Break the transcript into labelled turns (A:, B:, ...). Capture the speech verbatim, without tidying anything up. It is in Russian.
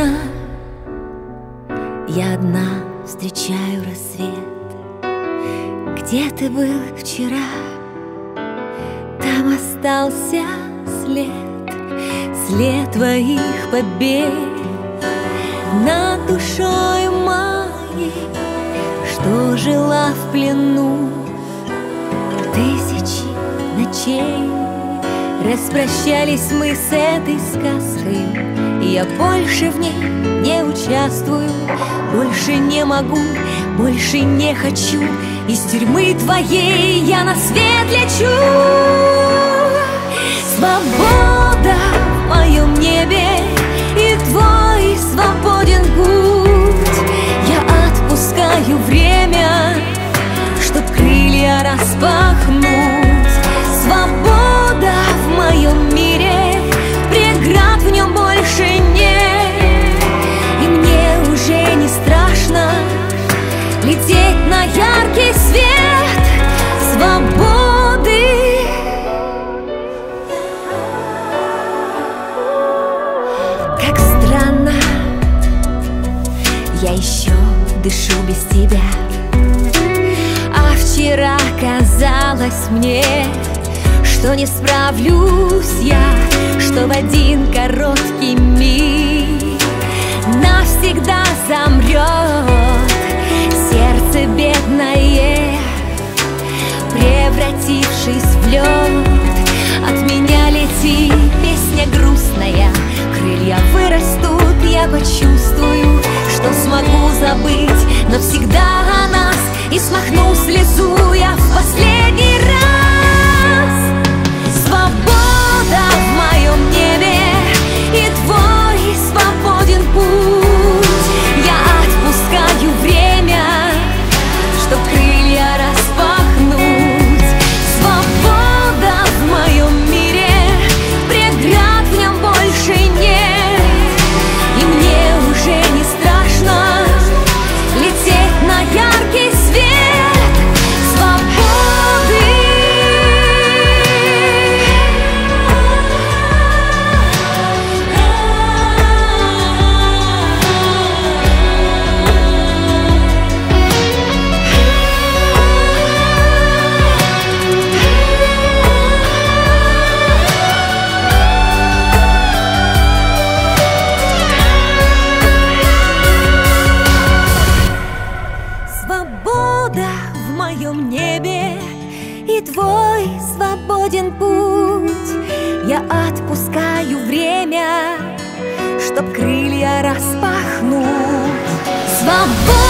A: одна, я одна встречаю рассвет. Где ты был вчера? Там остался след, след твоих побед над душой моей, что жила в плену тысячи ночей. Распрощались мы с этой сказкой, я больше в ней не участвую, больше не могу, больше не хочу. Из тюрьмы твоей я на свет лечу. Свобода в моем небе, и твой свободен путь. Я отпускаю время, чтоб крылья распахнуть. Свобода в моем мире, преград в нем больше нет. И мне уже не страшно лететь на яркий свет свободы. Как странно, я еще дышу без тебя. А вчера казалось мне, что не справлюсь я, что в один короткий миг навсегда замрет сердце бедное, превратившись в лед. От меня лети, песня грустная, крылья вырастут, я почувствую, что смогу забыть навсегда о нас и смахну слезу я в последний раз. Свобода в моем небе, и твой свободен путь. Я отпускаю время, чтоб крылья распахнуть. Свобода в моем мире, преград в нем больше нет. И мне уже не страшно лететь на яркий свет свободы. Свобода в моем небе, и твой свободен путь. Я отпускаю время, чтоб крылья распахнуть. Свобода